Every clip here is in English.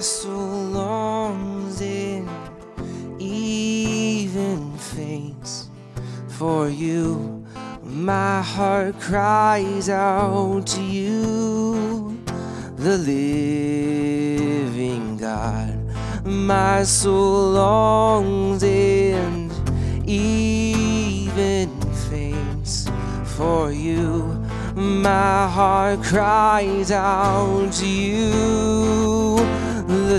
soul longs and even faints for you. My heart cries out to you, the living God. My soul longs and even faints for you. My heart cries out to you, the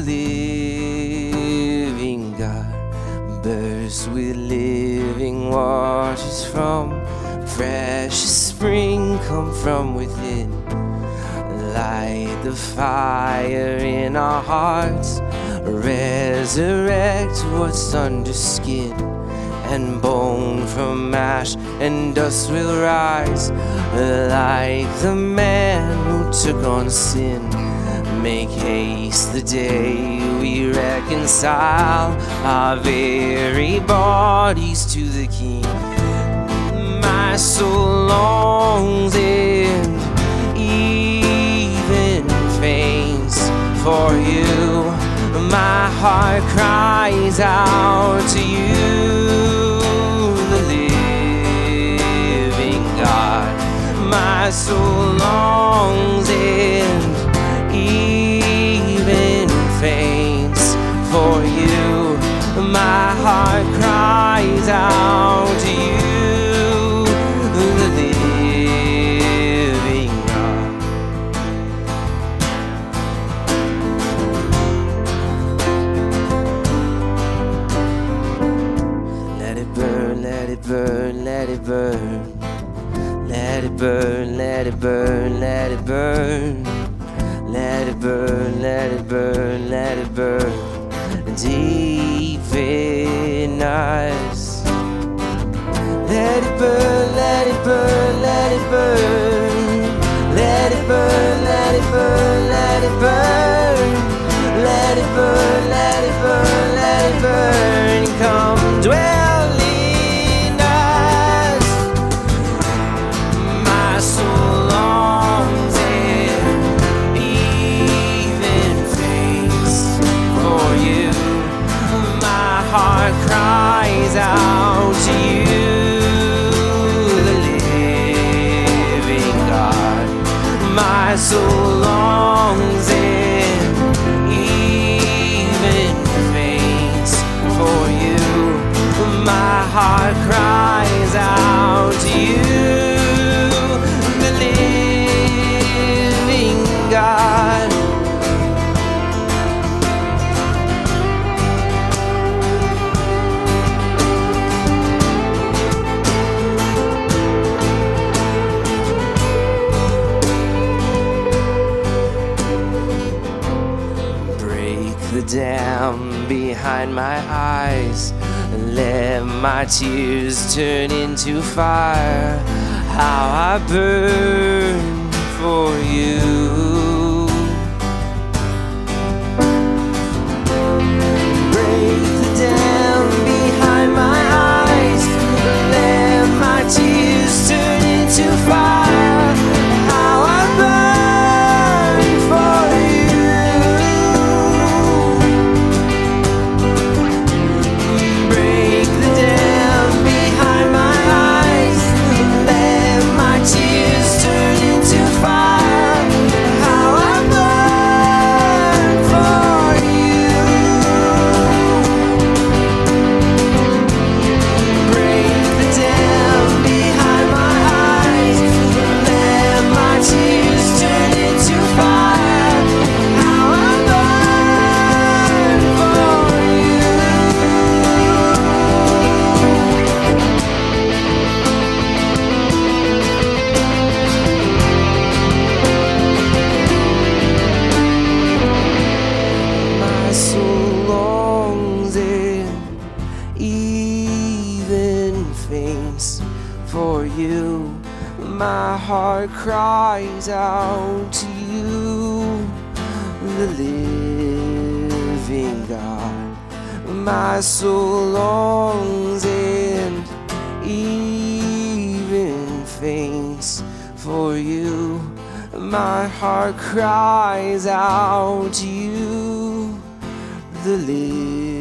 living God. Burst with living waters from precious spring come from within. Light the fire in our hearts, resurrect what's under skin, and bone from ash and dust will rise, like the man who took on sin. Make haste the day we reconcile our very bodies to the King. My soul longs and even faints for you. My heart cries out to you, the living God. My soul longs and even faints for you. My heart cries out to you, the living God. Let it burn, let it burn, let it burn. Let it burn, let it burn, let it burn. Let it burn, let it burn, let it burn deep in us. Let it burn, let it burn, let it burn. Let it burn, let it burn, let it burn. Let it burn, let it burn, let it burn. Come dwell in us. My soul longs and even faints for you. My heart cries out to you, the living God. My soul longs and even faints for you. My heart cries out to you, the living God. Break the dam behind my eyes, let my tears turn into fire. How I burn for you. Break the dam behind my eyes, let my tears turn into fire. How I burn for you. Break the dam behind my eyes, let my tears turn into fire. How I burn for you. Break the dam behind my eyes, let my tears turn into fire. How I burn for you. My soul longs and even faints for you. My heart cries out to you, the living God. My soul longs and even faints for you. My heart cries out to you, the leaves.